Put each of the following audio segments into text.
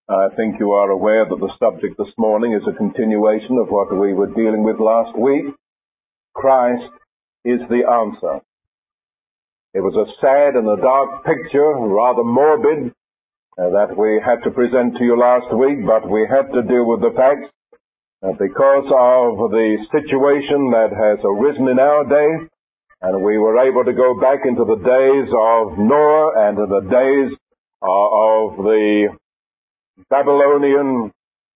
I think you are aware that the subject this morning is a continuation of what we were dealing with last week. Christ is the answer. It was a sad and a dark picture, rather morbid, that we had to present to you last week, but we had to deal with the facts because of the situation that has arisen in our day, and we were able to go back into the days of Noah and to the days of the Babylonian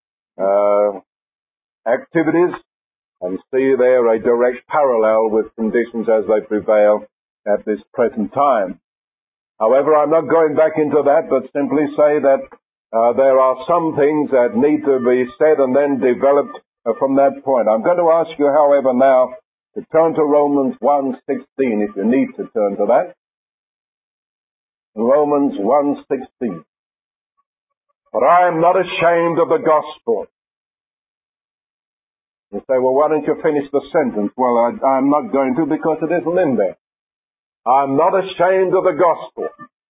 activities and see there a direct parallel with conditions as they prevail at this present time. However, I'm not going back into that, but simply say that there are some things that need to be said and then developed from that point. I'm going to ask you, however, now to turn to Romans 1:16 if you need to turn to that. Romans 1:16. But I am not ashamed of the gospel. You say, well, why don't you finish the sentence? Well, I'm not going to because it isn't in there. I'm not ashamed of the gospel.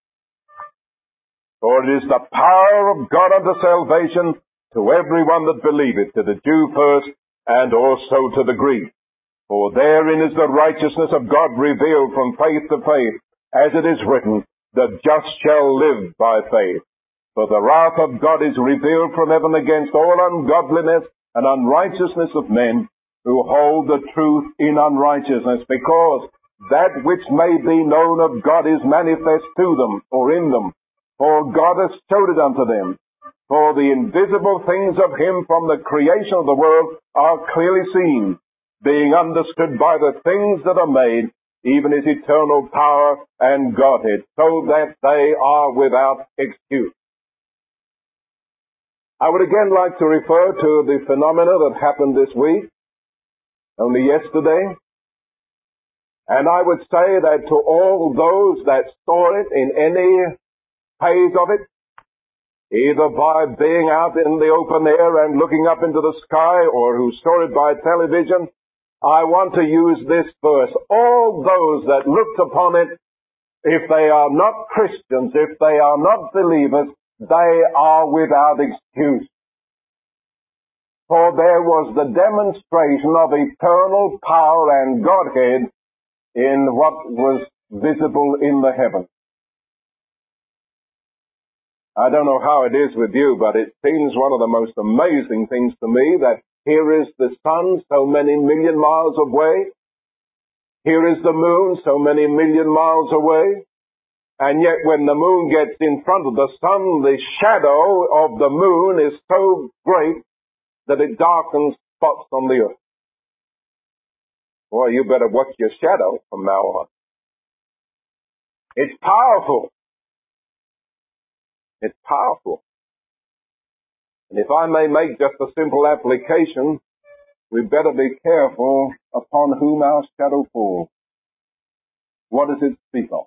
For it is the power of God unto salvation to everyone that believeth, to the Jew first and also to the Greek. For therein is the righteousness of God revealed from faith to faith, as it is written, the just shall live by faith. For the wrath of God is revealed from heaven against all ungodliness and unrighteousness of men who hold the truth in unrighteousness, because that which may be known of God is manifest to them, or in them. For God hath showed it unto them. For the invisible things of him from the creation of the world are clearly seen, being understood by the things that are made, even his eternal power and Godhead, so that they are without excuse. I would again like to refer to the phenomena that happened this week, only yesterday. And I would say that to all those that saw it in any phase of it, either by being out in the open air and looking up into the sky, or who saw it by television, I want to use this verse. All those that looked upon it, if they are not Christians, if they are not believers, they are without excuse. For there was the demonstration of eternal power and Godhead in what was visible in the heavens. I don't know how it is with you, but it seems one of the most amazing things to me that here is the sun so many million miles away. Here is the moon so many million miles away. And yet when the moon gets in front of the sun, the shadow of the moon is so great that it darkens spots on the earth. Boy, you better watch your shadow from now on. It's powerful. It's powerful. And if I may make just a simple application, we better be careful upon whom our shadow falls. What does it speak of?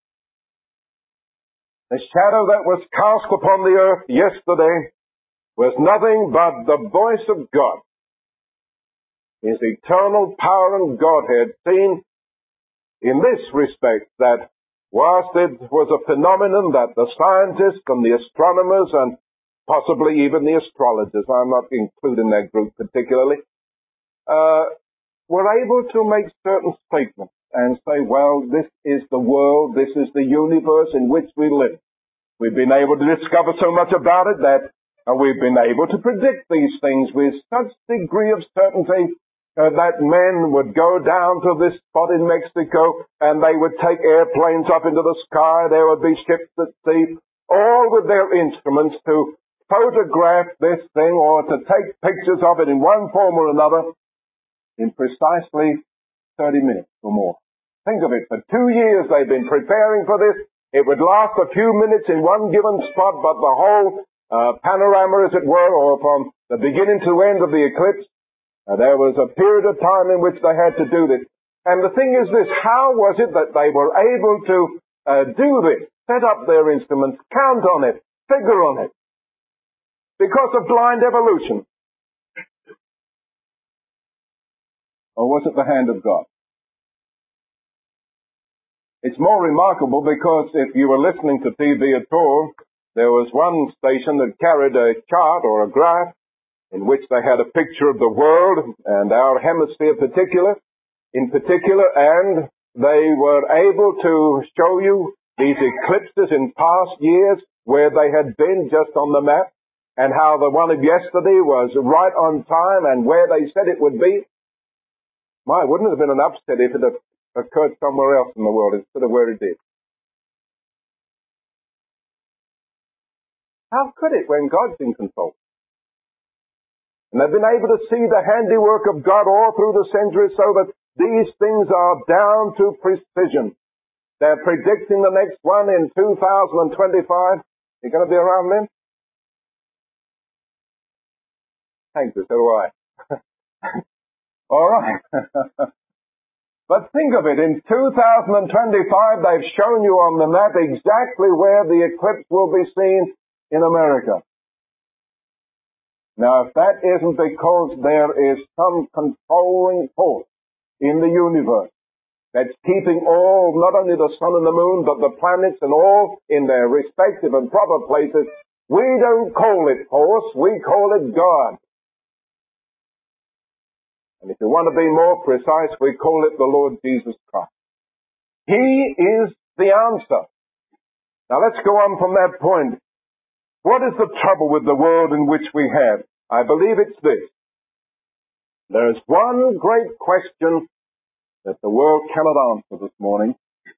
The shadow that was cast upon the earth yesterday was nothing but the voice of God. His eternal power and Godhead seen in this respect, that whilst it was a phenomenon that the scientists and the astronomers and possibly even the astrologers, I'm not including that group particularly, were able to make certain statements and say, well, this is the world, this is the universe in which we live. We've been able to discover so much about it that we've been able to predict these things with such degree of certainty that men would go down to this spot in Mexico and they would take airplanes up into the sky. There would be ships at sea, all with their instruments to photograph this thing or to take pictures of it in one form or another in precisely 30 minutes or more. Think of it. For 2 years they've been preparing for this. It would last a few minutes in one given spot, but the whole panorama, as it were, or from the beginning to end of the eclipse, there was a period of time in which they had to do this. And the thing is this, how was it that they were able to do this? Set up their instruments, count on it, figure on it. Because of blind evolution. Or was it the hand of God? It's more remarkable because if you were listening to TV at all, there was one station that carried a chart or a graph in which they had a picture of the world and our hemisphere in particular, and they were able to show you these eclipses in past years where they had been just on the map, and how the one of yesterday was right on time and where they said it would be. My, wouldn't it have been an upset if it had occurred somewhere else in the world instead of where it did? How could it when God's in control? And they've been able to see the handiwork of God all through the centuries so that these things are down to precision. They're predicting the next one in 2025. You're going to be around then? Thank you, so do I. All right. But think of it, in 2025 they've shown you on the map exactly where the eclipse will be seen in America. Now, if that isn't because there is some controlling force in the universe that's keeping all, not only the sun and the moon, but the planets and all in their respective and proper places, we don't call it force, we call it God. And if you want to be more precise, we call it the Lord Jesus Christ. He is the answer. Now let's go on from that point. What is the trouble with the world in which we have? I believe it's this. There's one great question that the world cannot answer this morning.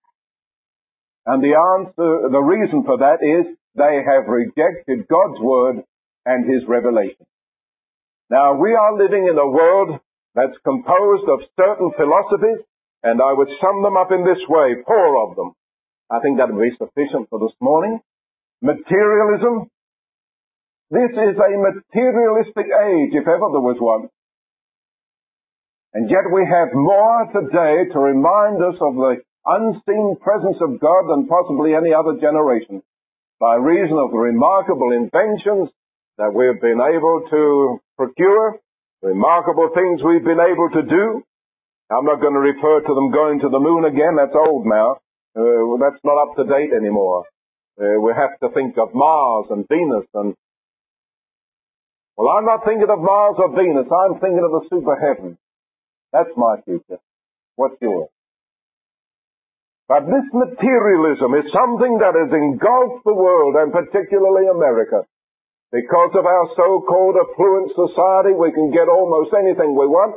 And the reason for that is they have rejected God's word and his revelation. Now we are living in a world that's composed of certain philosophies, and I would sum them up in this way, 4 of them. I think that would be sufficient for this morning. Materialism. This is a materialistic age, if ever there was one. And yet we have more today to remind us of the unseen presence of God than possibly any other generation, by reason of the remarkable inventions that we've been able to procure, remarkable things we've been able to do. I'm not going to refer to them going to the moon again. That's old now. That's not up to date anymore. We have to think of Mars and Venus and... Well, I'm not thinking of Mars or Venus. I'm thinking of the super heaven. That's my future. What's yours? But this materialism is something that has engulfed the world, and particularly America. Because of our so-called affluent society, we can get almost anything we want.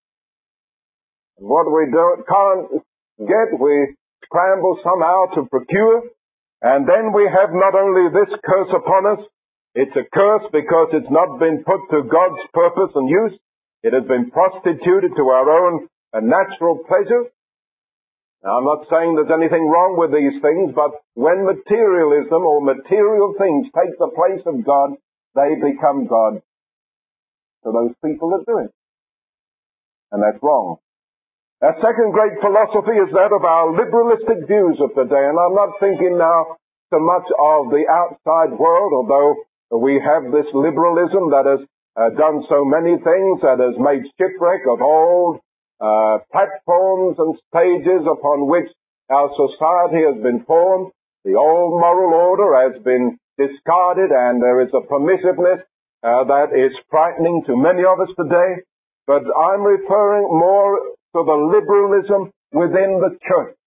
And what we can't get, we scramble somehow to procure. And then we have not only this curse upon us, it's a curse because it's not been put to God's purpose and use. It has been prostituted to our own natural pleasure. Now, I'm not saying there's anything wrong with these things, but when materialism or material things take the place of God, they become God to those people that do it. And that's wrong. Our second great philosophy is that of our liberalistic views of the day. And I'm not thinking now so much of the outside world, although we have this liberalism that has done so many things, that has made shipwreck of old platforms and stages upon which our society has been formed. The old moral order has been discarded, and there is a permissiveness that is frightening to many of us today. But I'm referring more to the liberalism within the church.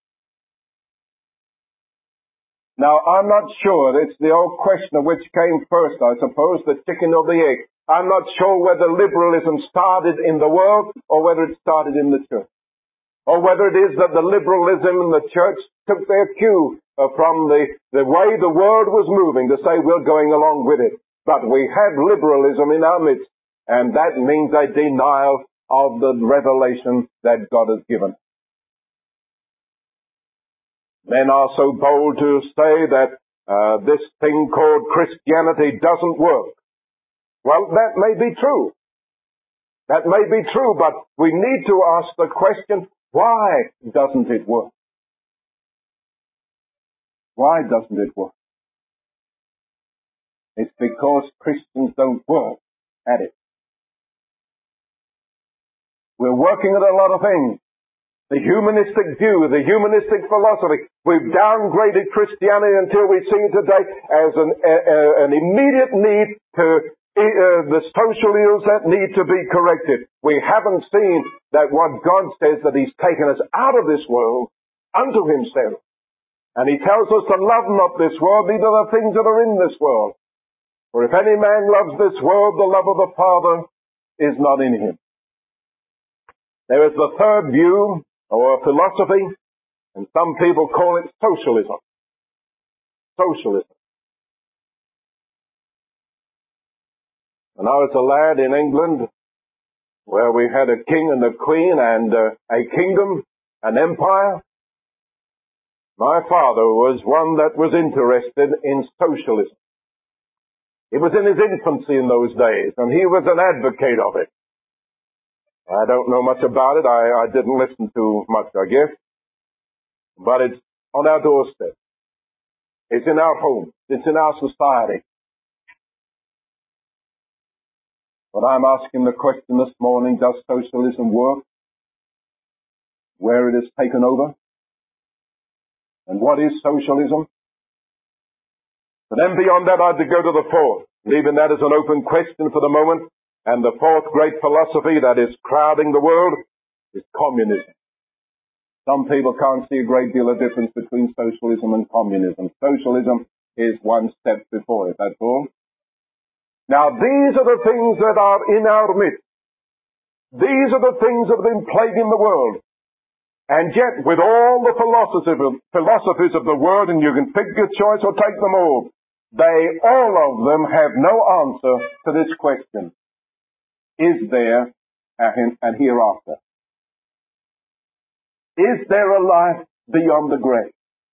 Now, I'm not sure. It's the old question of which came first, I suppose, the chicken or the egg. I'm not sure whether liberalism started in the world or whether it started in the church. Or whether it is that the liberalism in the church took their cue from the way the world was moving to say we're going along with it. But we have liberalism in our midst, and that means a denial of the revelation that God has given. Men are so bold to say that this thing called Christianity doesn't work. Well, that may be true. That may be true, but we need to ask the question, why doesn't it work? Why doesn't it work? It's because Christians don't work at it. We're working at a lot of things, The humanistic view, the humanistic philosophy. We've downgraded Christianity until we see it today as an immediate need to the social ills that need to be corrected. We haven't seen that what God says, that He's taken us out of this world unto Himself. And He tells us to love not this world, neither the things that are in this world. For if any man loves this world, the love of the Father is not in him. There is the third view, or philosophy, and some people call it socialism. Socialism. When I was a lad in England, where we had a king and a queen and a kingdom, an empire, my father was one that was interested in socialism. He was in his infancy in those days, and he was an advocate of it. I don't know much about it. I didn't listen to much, I guess. But it's on our doorstep. It's in our home. It's in our society. But I'm asking the question this morning, does socialism work where it is taken over? And what is socialism? But then beyond that, I had to go to the fourth, leaving that as an open question for the moment. And the fourth great philosophy that is crowding the world is communism. Some people can't see a great deal of difference between socialism and communism. Socialism is one step before it, that's all. Now, these are the things that are in our midst. These are the things that have been plaguing the world. And yet, with all the philosophies of the world, and you can pick your choice or take them all, all of them have no answer to this question. Is there a hereafter? Is there a life beyond the grave?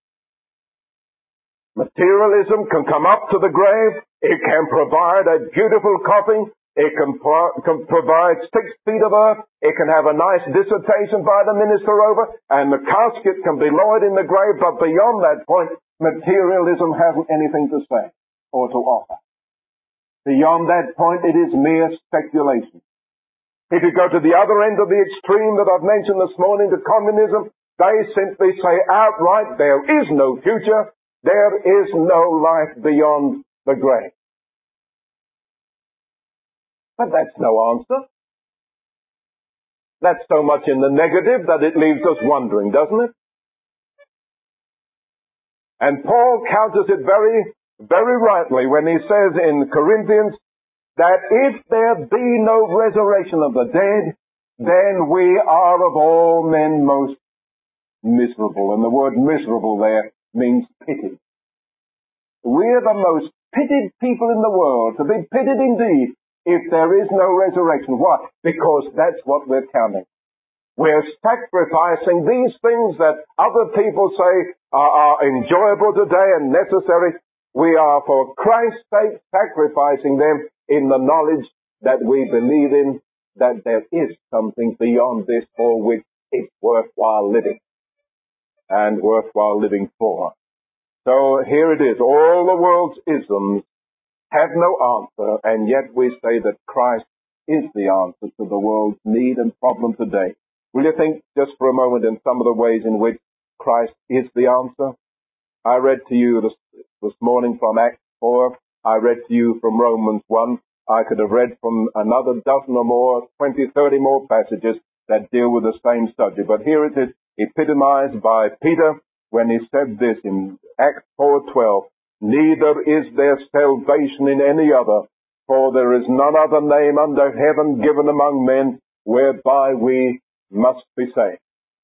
Materialism can come up to the grave. It can provide a beautiful coffin. It can provide 6 feet of earth. It can have a nice dissertation by the minister over, and the casket can be lowered in the grave. But beyond that point, materialism hasn't anything to say or to offer. Beyond that point, it is mere speculation. If you go to the other end of the extreme that I've mentioned this morning, to communism, they simply say outright, there is no future. There is no life beyond the grave. But that's no answer. That's so much in the negative that it leaves us wondering, doesn't it? And Paul counters it very, very rightly when he says in Corinthians that if there be no resurrection of the dead, then we are of all men most miserable. And the word miserable there means pitied. We're the most pitied people in the world, to be pitied indeed, if there is no resurrection. Why? Because that's what we're counting. We're sacrificing these things that other people say are enjoyable today and necessary. We are, for Christ's sake, sacrificing them in the knowledge that we believe in, that there is something beyond this for which it's worthwhile living, and worthwhile living for. So here it is. All the world's isms have no answer, and yet we say that Christ is the answer to the world's need and problem today. Will you think just for a moment in some of the ways in which Christ is the answer? I read to you this morning from Acts 4. I read to you from Romans 1. I could have read from another dozen or more, 20, 30 more passages that deal with the same subject. But here it is, epitomized by Peter when he said this in Acts 4:12. Neither is there salvation in any other, for there is none other name under heaven given among men whereby we must be saved.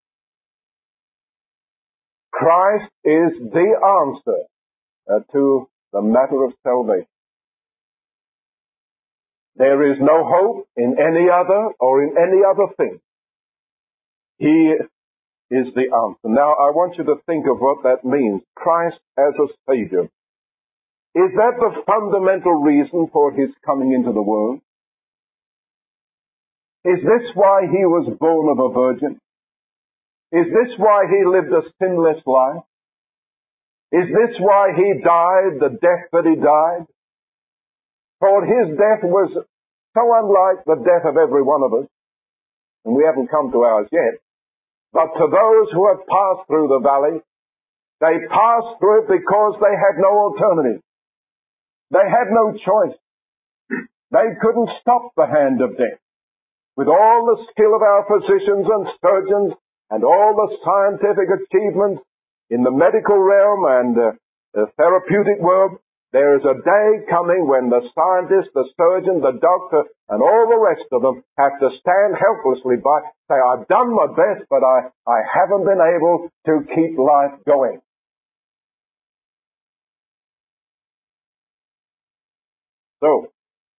Christ is the answer to the matter of salvation. There is no hope in any other or in any other thing. He is the answer. Now, I want you to think of what that means. Christ as a Savior. Is that the fundamental reason for His coming into the world? Is this why He was born of a virgin? Is this why He lived a sinless life? Is this why He died the death that He died? For His death was so unlike the death of every one of us, and we haven't come to ours yet. But to those who have passed through the valley, they passed through it because they had no alternative. They had no choice. They couldn't stop the hand of death. With all the skill of our physicians and surgeons and all the scientific achievements in the medical realm and the therapeutic world, there is a day coming when the scientist, the surgeon, the doctor, and all the rest of them have to stand helplessly by, say, I've done my best, but I haven't been able to keep life going. So,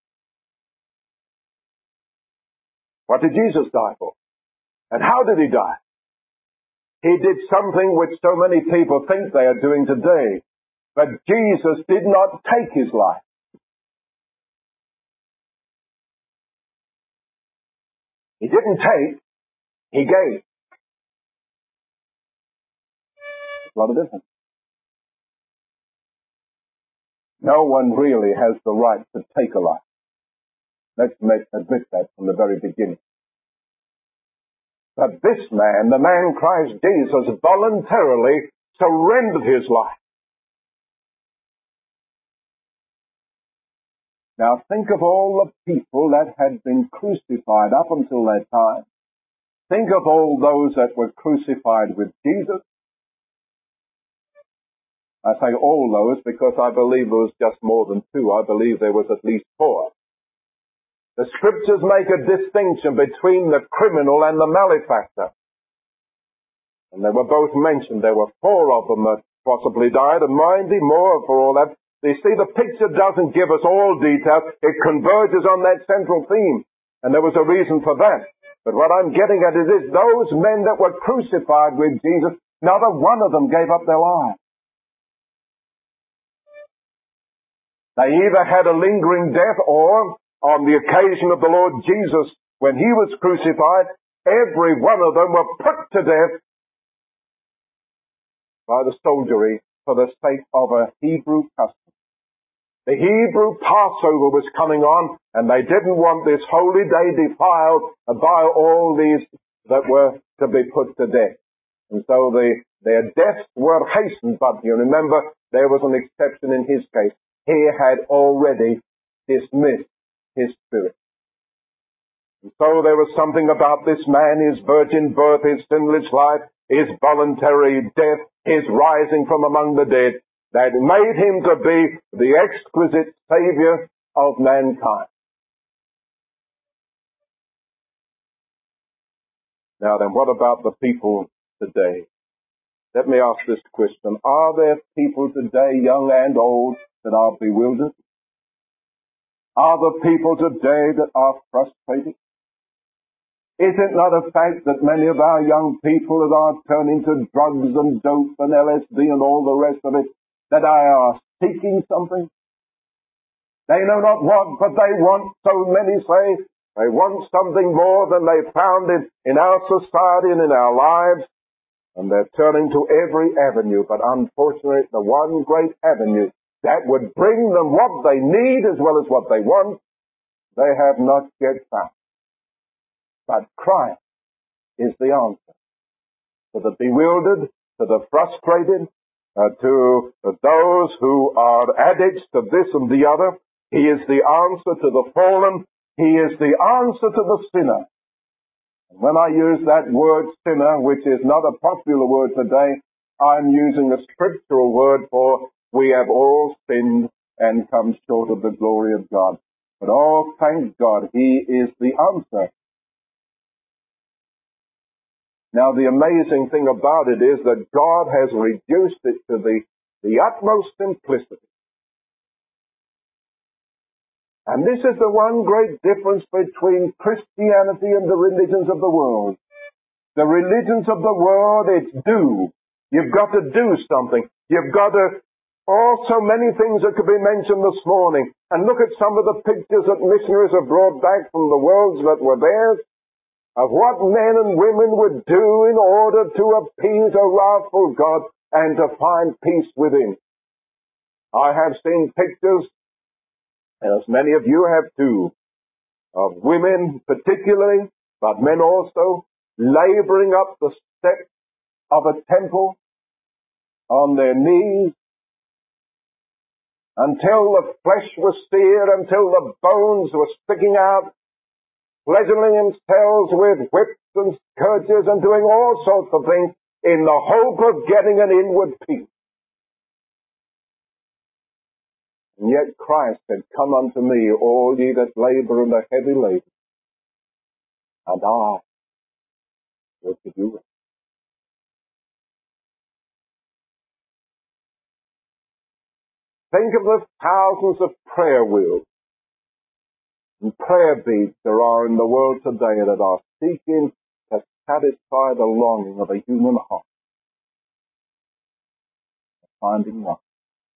what did Jesus die for? And how did he die? He did something which so many people think they are doing today. But Jesus did not take his life. He didn't take, he gave. There's a lot of difference. No one really has the right to take a life. Let's admit that from the very beginning. But this man, the man Christ Jesus, voluntarily surrendered his life. Now think of all the people that had been crucified up until that time. Think of all those that were crucified with Jesus. I say all those because I believe there was just more than two. I believe there was at least four. The scriptures make a distinction between the criminal and the malefactor. And they were both mentioned. There were four of them that possibly died, and mind you, more for all that. You see, the picture doesn't give us all details. It converges on that central theme. And there was a reason for that. But what I'm getting at is this: those men that were crucified with Jesus, not a one of them gave up their lives. They either had a lingering death, or on the occasion of the Lord Jesus, when he was crucified, every one of them were put to death by the soldiery for the sake of a Hebrew custom. The Hebrew Passover was coming on, and they didn't want this holy day defiled by all these that were to be put to death. And so their deaths were hastened, but you remember there was an exception in his case. He had already dismissed his spirit. And so there was something about this man, his virgin birth, his sinless life, his voluntary death, his rising from among the dead, that made him to be the exquisite Savior of mankind. Now then, what about the people today? Let me ask this question. Are there people today, young and old, that are bewildered? Are there people today that are frustrated? Is it not a fact that many of our young people that are turning to drugs and dope and LSD and all the rest of it, that they are seeking something? They know not what, but they want, so many say, they want something more than they found in our society and in our lives. And they're turning to every avenue, but unfortunately the one great avenue that would bring them what they need as well as what they want, they have not yet found. But Christ is the answer to the bewildered, to the frustrated, to those who are addicts to this and the other. He is the answer to the fallen. He is the answer to the sinner. And when I use that word sinner, which is not a popular word today, I'm using a scriptural word for we have all sinned and come short of the glory of God. But oh, thank God, He is the answer. Now, the amazing thing about it is that God has reduced it to the utmost simplicity. And this is the one great difference between Christianity and the religions of the world. The religions of the world, it's do. You've got to do something. You've got to, so many things that could be mentioned this morning. And look at some of the pictures that missionaries have brought back from the worlds that were theirs, of what men and women would do in order to appease a wrathful God and to find peace within. I have seen pictures, as many of you have too, of women particularly, but men also, laboring up the steps of a temple on their knees until the flesh was seared, until the bones were sticking out, fledgeling themselves with whips and scourges and doing all sorts of things in the hope of getting an inward peace. And yet Christ said, "Come unto me, all ye that labor and are heavy laden, and I will give you rest." Think of the thousands of prayer wheels and prayer beads there are in the world today that are seeking to satisfy the longing of a human heart, finding one.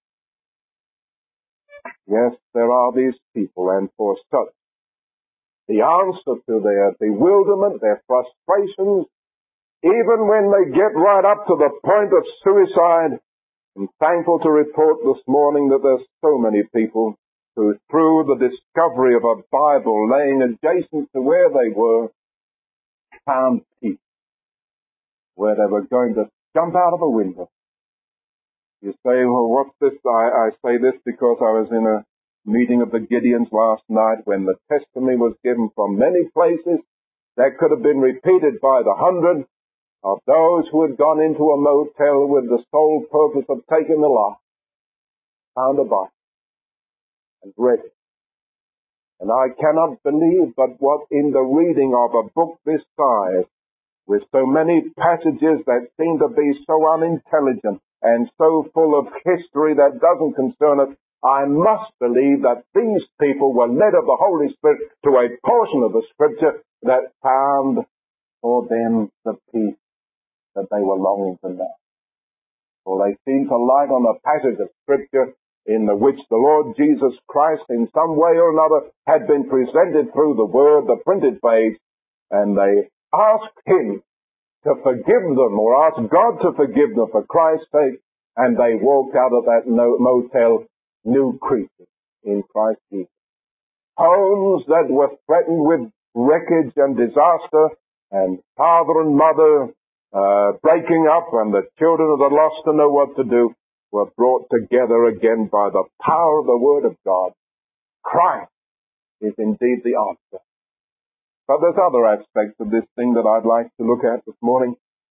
Yes, there are these people, and for such, the answer to their bewilderment, their frustrations, even when they get right up to the point of suicide, I'm thankful to report this morning that there's so many people who, through the discovery of a Bible laying adjacent to where they were, found peace, where they were going to jump out of a window. You say, "Well, what's this?" I say this because I was in a meeting of the Gideons last night when the testimony was given from many places that could have been repeated by the hundred of those who had gone into a motel with the sole purpose of taking the lot, found a Bible, and read it. And I cannot believe but what in the reading of a book this size, with so many passages that seem to be so unintelligent and so full of history that doesn't concern us, I must believe that these people were led of the Holy Spirit to a portion of the Scripture that found for them the peace that they were longing to know. For they seem to light on a passage of Scripture in which the Lord Jesus Christ in some way or another had been presented through the Word, the printed page, and they asked Him to forgive them or asked God to forgive them for Christ's sake, and they walked out of that motel new creatures in Christ Jesus. Homes that were threatened with wreckage and disaster, and father and mother breaking up, and the children at a loss to know what to do, were brought together again by the power of the Word of God. Christ is indeed the answer. But there's other aspects of this thing that I'd like to look at this morning.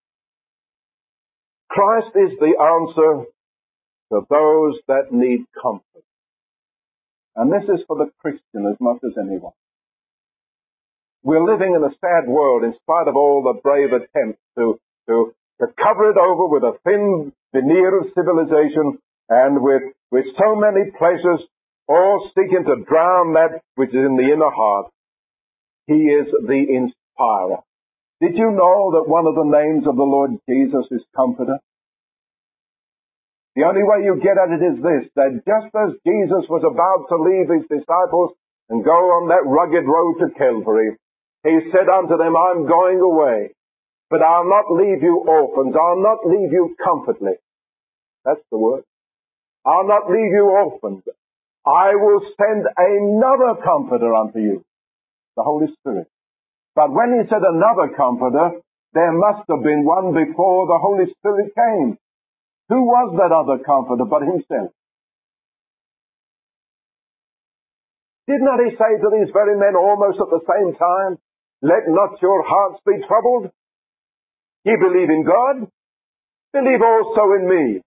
Christ is the answer to those that need comfort. And this is for the Christian as much as anyone. We're living in a sad world in spite of all the brave attempts to cover it over with a thin veneer of civilization and with so many pleasures, all seeking to drown that which is in the inner heart. He is the inspirer. Did you know that one of the names of the Lord Jesus is Comforter? The only way you get at it is this, that just as Jesus was about to leave his disciples and go on that rugged road to Calvary, he said unto them, "I'm going away, but I'll not leave you orphans. I'll not leave you comfortless." That's the word. "I'll not leave you orphans. I will send another Comforter unto you," the Holy Spirit. But when he said another Comforter, there must have been one before the Holy Spirit came. Who was that other Comforter but himself? Did not he say to these very men almost at the same time, "Let not your hearts be troubled. Ye believe in God, believe also in me."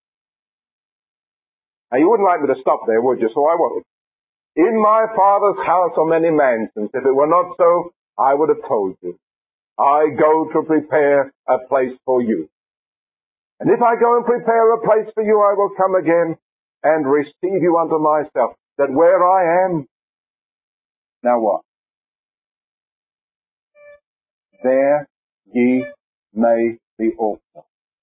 Now you wouldn't like me to stop there, would you? So I won't. "In my Father's house are many mansions. If it were not so, I would have told you. I go to prepare a place for you. And if I go and prepare a place for you, I will come again and receive you unto myself, that where I am," now what? "There ye may be also."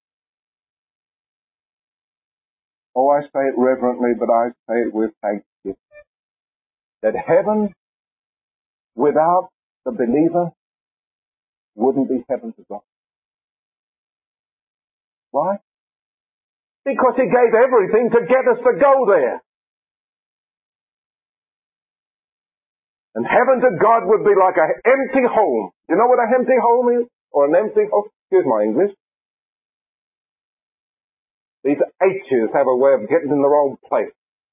Oh, I say it reverently, but I say it with thanksgiving. That heaven without the believer wouldn't be heaven to God. Why? Because he gave everything to get us to go there. And heaven to God would be like an empty home. You know what an empty home is? Or an empty home? Excuse my English. These H's have a way of getting in the wrong place.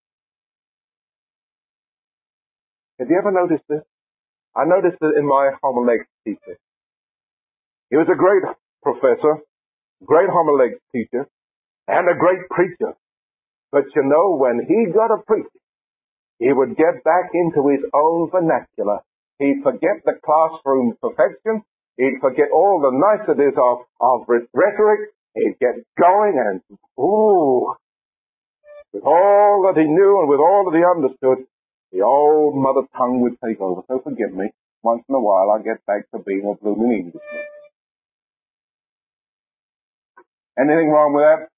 Have you ever noticed this? I noticed it in my homiletics teacher. He was a great professor, great homiletics teacher, and a great preacher. But you know, when he got a preaching, he would get back into his own vernacular. He'd forget the classroom perfection. He'd forget all the niceties of rhetoric. He'd get going and, with all that he knew and with all that he understood, the old mother tongue would take over. So forgive me, once in a while I get back to being a blooming Englishman. Anything wrong with that?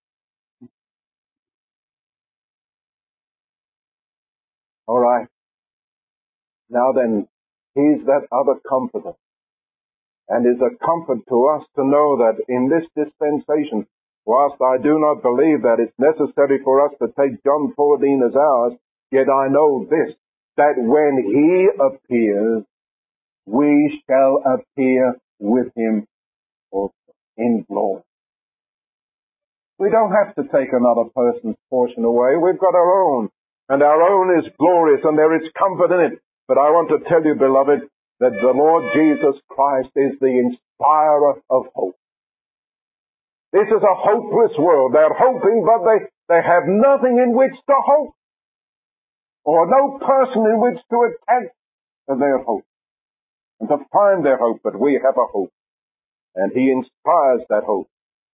All right. Now then, he's that other comforter. And is a comfort to us to know that in this dispensation, whilst I do not believe that it's necessary for us to take John 14 as ours, yet I know this, that when he appears, we shall appear with him also in glory. We don't have to take another person's portion away. We've got our own. And our own is glorious and there is comfort in it. But I want to tell you, beloved, that the Lord Jesus Christ is the inspirer of hope. This is a hopeless world. They're hoping, but they have nothing in which to hope, or no person in which to attach their hope, and to find their hope. But we have a hope, and he inspires that hope.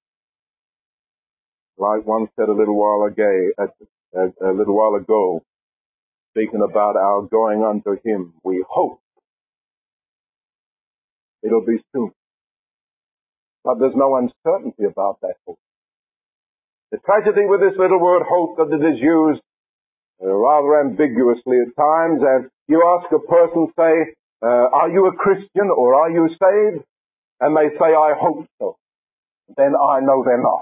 Like one said a little while ago, speaking about our going unto him, we hope it'll be soon. But there's no uncertainty about that hope. The tragedy with this little word hope that it is used rather ambiguously at times, and you ask a person, say, are you a Christian or are you saved? And they say, I hope so. Then I know they're not.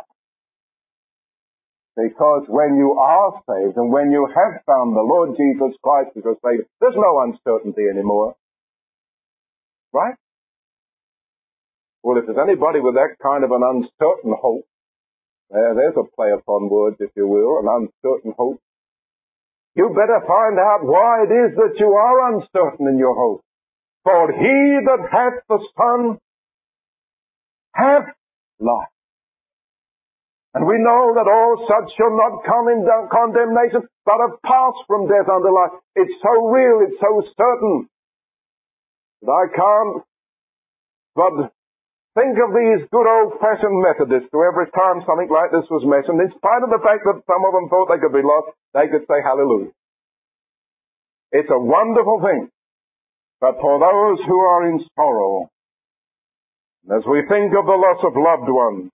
Because when you are saved and when you have found the Lord Jesus Christ as your Savior, there's no uncertainty anymore. Right? Well, if there's anybody with that kind of an uncertain hope, there's a play upon words, if you will, an uncertain hope. You better find out why it is that you are uncertain in your hope. For he that hath the Son hath life. And we know that all such shall not come in condemnation, but have passed from death unto life. It's so real, it's so certain, that I can't but think of these good old-fashioned Methodists who every time something like this was mentioned, in spite of the fact that some of them thought they could be lost, they could say hallelujah. It's a wonderful thing. But for those who are in sorrow, as we think of the loss of loved ones,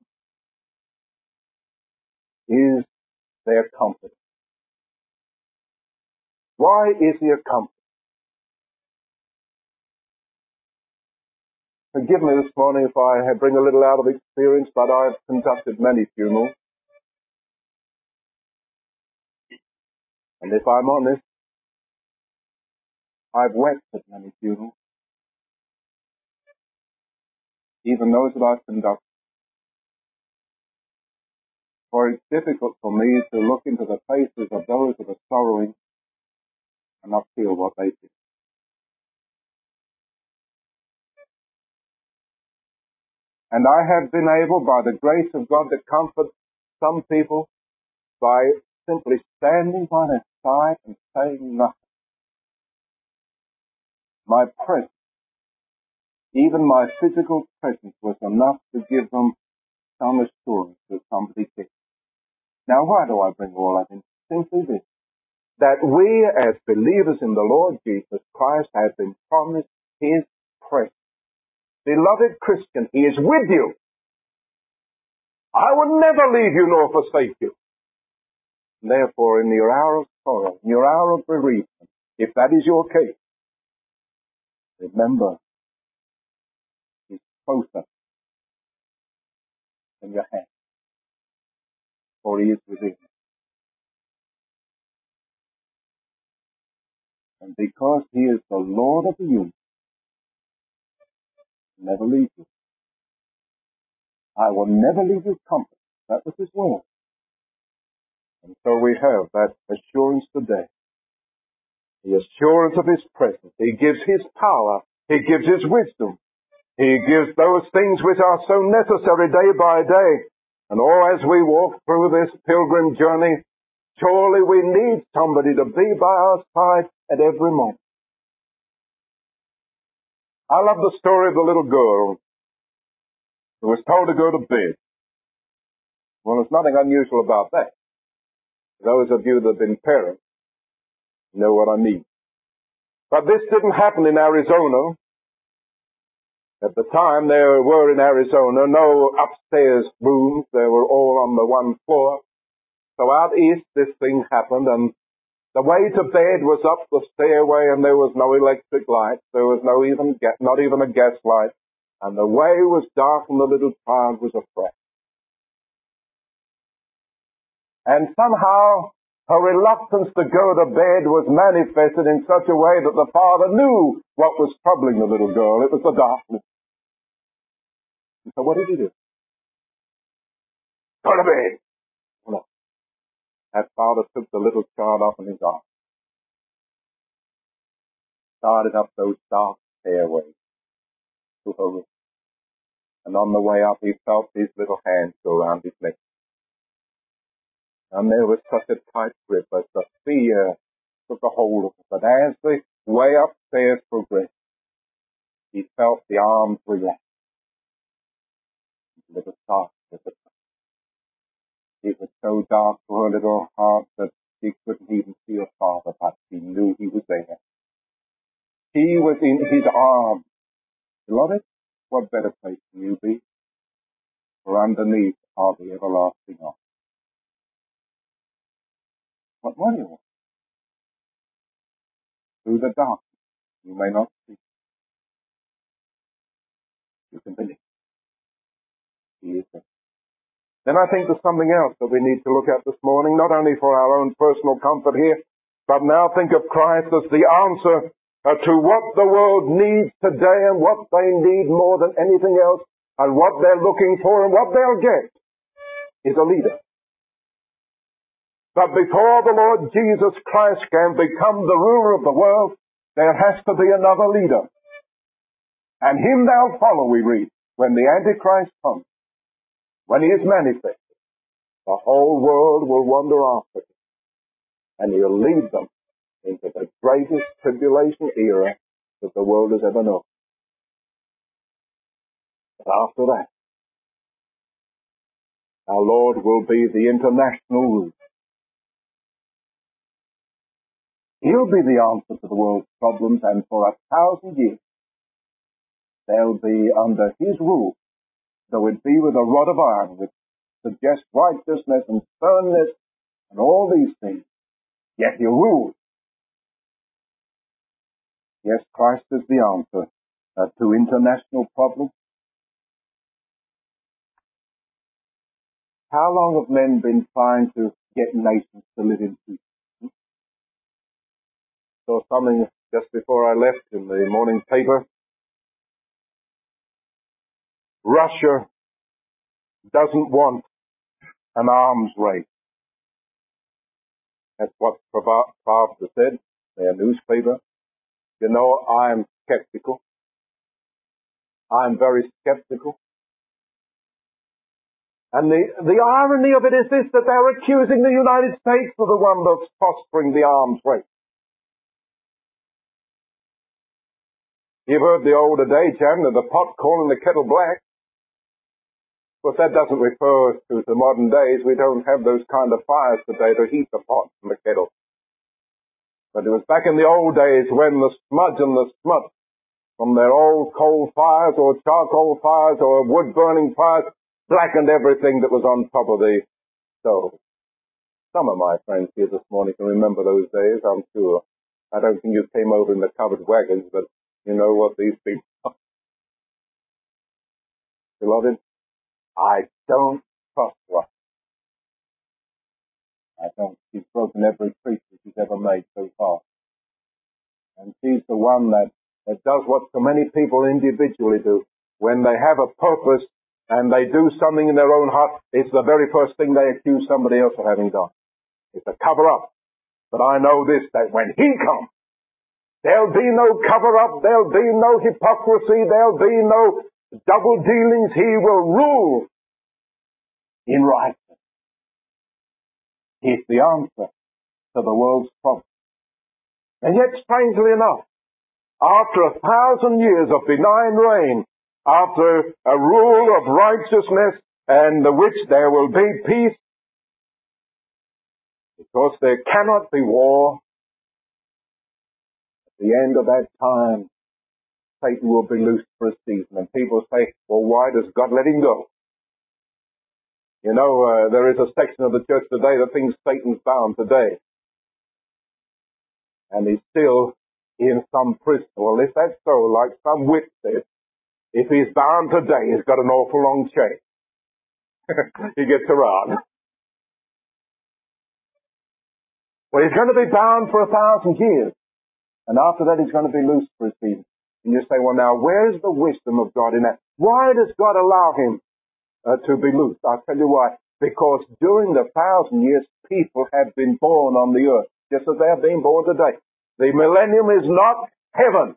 is their comfort. Why is he a comfort? Forgive me this morning if I bring a little out of experience, but I've conducted many funerals. And if I'm honest, I've wept at many funerals, even those that I've conducted. For it's difficult for me to look into the faces of those that are sorrowing and not feel what they feel. And I have been able, by the grace of God, to comfort some people by simply standing by their side and saying nothing. My presence, even my physical presence, was enough to give them some assurance that somebody cares. Now, why do I bring all that in? Simply this, that we as believers in the Lord Jesus Christ have been promised his presence. Beloved Christian, he is with you. I will never leave you nor forsake you. Therefore, in your hour of sorrow, in your hour of bereavement, if that is your case, remember, he's closer than your hand, for he is within you. And because he is the Lord of the universe, he'll never leave you I will never leave you comfortless. That was his word. And so we have that assurance today. The assurance of his presence. He gives his power. He gives his wisdom. He gives those things which are so necessary day by day. And as we walk through this pilgrim journey, surely we need somebody to be by our side at every moment. I love the story of the little girl who was told to go to bed. Well, there's nothing unusual about that. Those of you that have been parents know what I mean. But this didn't happen in Arizona. At the time there were in Arizona no upstairs rooms. They were all on the one floor. So out east this thing happened, and the way to bed was up the stairway, and there was no electric light. There was not even a gas light. And the way was dark, and the little child was afraid. And somehow her reluctance to go to bed was manifested in such a way that the father knew what was troubling the little girl. It was the darkness. And so what did he do? Go to bed. No. That father took the little child up in his arms, started up those dark stairways to her room. And on the way up, he felt his little hands go around his neck. And there was such a tight grip as the fear took a hold of him. But as the way upstairs progressed, he felt the arms relax. The little child was at the It was so dark for her little heart that she couldn't even see her father, but she knew he was there. He was in his arms. Beloved, what better place can you be? For underneath are the everlasting arms. What more do you want? Through the darkness, you may not see. You can believe. He is there. Then I think there's something else that we need to look at this morning, not only for our own personal comfort here, but now think of Christ as the answer to what the world needs today and what they need more than anything else, and what they're looking for and what they'll get is a leader. But before the Lord Jesus Christ can become the ruler of the world, there has to be another leader. And him they'll follow, we read, when the Antichrist comes. When he is manifested, the whole world will wander after him, and he'll lead them into the greatest tribulation era that the world has ever known. But after that, our Lord will be the international ruler. He'll be the answer to the world's problems, and for 1,000 years, they'll be under his rule, though it be with a rod of iron, which suggests righteousness and sternness and all these things. Yet he'll rule. Yes, Christ is the answer to international problems. How long have men been trying to get nations to live in peace? Saw something just before I left in the morning paper. Russia doesn't want an arms race. That's what Pravda said, their newspaper. You know, I'm skeptical. I'm very skeptical. And the irony of it is this, that they're accusing the United States of the one that's fostering the arms race. You've heard the old adage, haven't you? The pot calling the kettle black. But that doesn't refer to the modern days. We don't have those kind of fires today to heat the pot and the kettle. But it was back in the old days when the smudge and the smut from their old coal fires or charcoal fires or wood-burning fires blackened everything that was on top of the stove. Some of my friends here this morning can remember those days, I'm sure. I don't think you came over in the covered wagons, but you know what these people are. Beloved, I don't trust Russia. I don't. She's broken every treaty she's ever made so far. And she's the one that does what so many people individually do. When they have a purpose, and they do something in their own heart, it's the very first thing they accuse somebody else of having done. It's a cover-up. But I know this, that when He comes, there'll be no cover-up, there'll be no hypocrisy, there'll be no double dealings. He will rule in righteousness. He's the answer to the world's problem. And yet, strangely enough, after 1,000 years of benign reign, after a rule of righteousness, and which there will be peace, because there cannot be war, at the end of that time, Satan will be loosed for a season. And people say, well, why does God let him go? You know, there is a section of the church today that thinks Satan's bound today. And he's still in some prison. Well, if that's so, like some wit said, if he's bound today, he's got an awful long chain. He gets around. Well, he's going to be bound for 1,000 years. And after that, he's going to be loosed for a season. And you say, well, now, where's the wisdom of God in that? Why does God allow him to be loosed? I'll tell you why. Because during the 1,000 years, people have been born on the earth, just as they are being born today. The millennium is not heaven.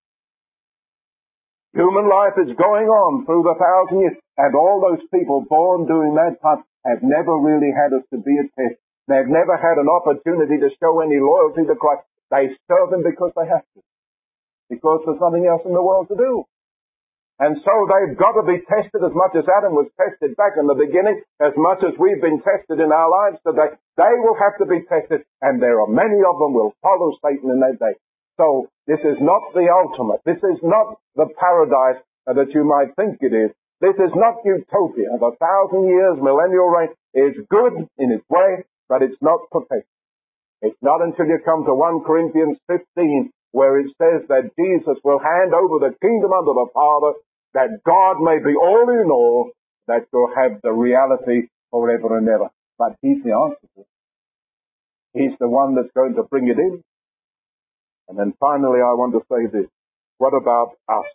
Human life is going on through the 1,000 years. And all those people born during that time have never really had a severe test. They've never had an opportunity to show any loyalty to Christ. They serve him because they have to. Because there's nothing else in the world to do. And so they've got to be tested as much as Adam was tested back in the beginning, as much as we've been tested in our lives today. They will have to be tested, and there are many of them will follow Satan in that day. So this is not the ultimate. This is not the paradise that you might think it is. This is not utopia. The 1,000 years millennial reign is good in its way, but it's not perfect. It's not until you come to 1 Corinthians 15 where it says that Jesus will hand over the kingdom unto the Father, that God may be all in all, that you'll have the reality forever and ever. But He's the answer to it. He's the one that's going to bring it in. And then finally I want to say this. What about us?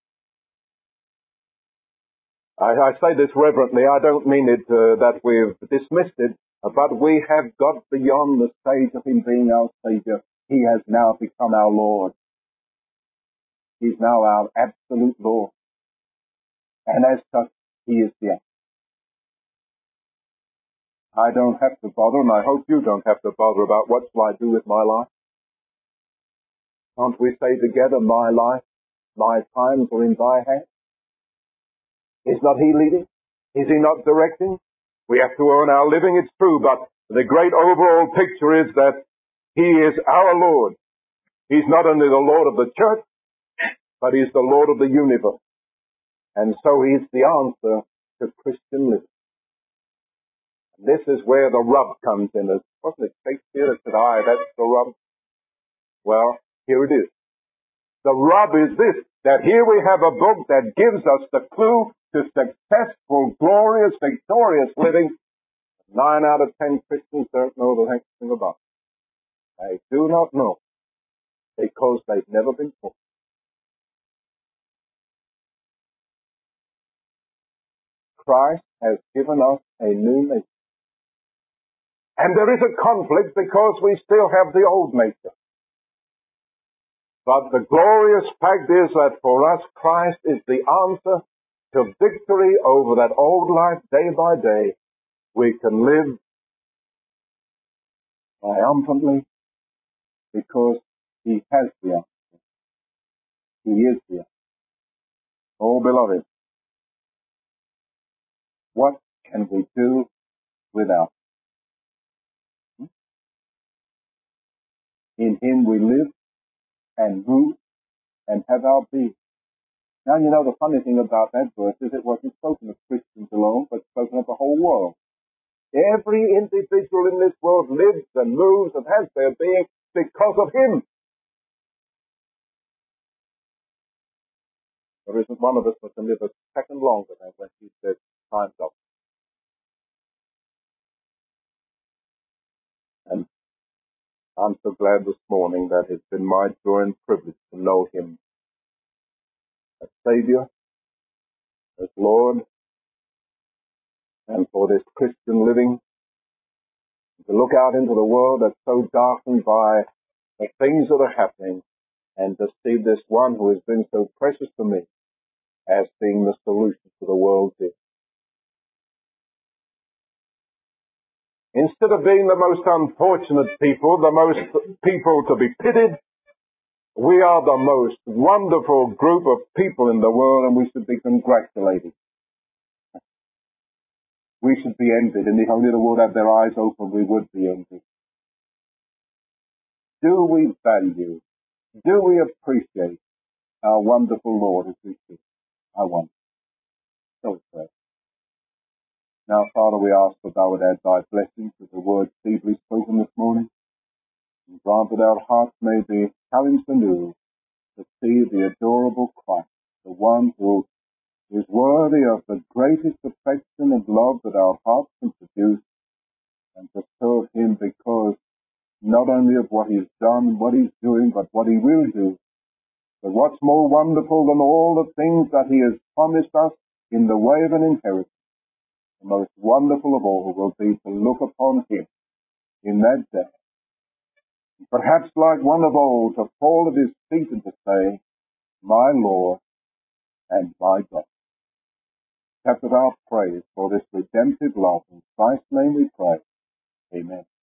I say this reverently. I don't mean it that we've dismissed it, but we have got beyond the stage of Him being our Savior. He has now become our Lord. He's now our absolute Lord. And as such, He is the answer. I don't have to bother, and I hope you don't have to bother about what shall I do with my life. Can't we say together, my life, my times are in Thy hands? Is not He leading? Is He not directing? We have to earn our living, it's true, but the great overall picture is that He is our Lord. He's not only the Lord of the church, but He's the Lord of the universe. And so He's the answer to Christian living. And this is where the rub comes in. Wasn't it Shakespeare that said, aye, that's the rub? Well, here it is. The rub is this, that here we have a book that gives us the clue to successful, glorious, victorious living. 9 out of 10 Christians don't know the next thing about it. They do not know because they've never been taught. Christ has given us a new nature. And there is a conflict because we still have the old nature. But the glorious fact is that for us, Christ is the answer to victory over that old life day by day. We can live triumphantly because He has the answer. He is the answer. Oh, beloved, what can we do without Him? In Him we live and move and have our being. Now, you know, the funny thing about that verse is it wasn't spoken of Christians alone, but spoken of the whole world. Every individual in this world lives and moves and has their being because of Him. There isn't one of us that can live a second longer than when He said, time's up. And I'm so glad this morning that it's been my joy and privilege to know Him as Savior, as Lord, and for this Christian living, to look out into the world that's so darkened by the things that are happening, and to see this one who has been so precious to me as being the solution to the world's ills. Instead of being the most unfortunate people, the most people to be pitied, we are the most wonderful group of people in the world, and we should be congratulated. We should be envied, and if only the world had their eyes open, we would be envied. Do we value, do we appreciate our wonderful Lord as we see? I wonder. So we pray. Now, Father, we ask that thou would add thy blessings to the words feebly spoken this morning, and grant that our hearts may be challenged anew to see the adorable Christ, the one who is worthy of the greatest affection and love that our hearts can produce, and to serve him because not only of what he's done, what he's doing, but what he will do. But what's more wonderful than all the things that he has promised us in the way of an inheritance, the most wonderful of all will be to look upon him in that day, perhaps like one of old, to fall at his feet and to say, my Lord and my God. Accept our praise for this redemptive love. In Christ's name we pray. Amen.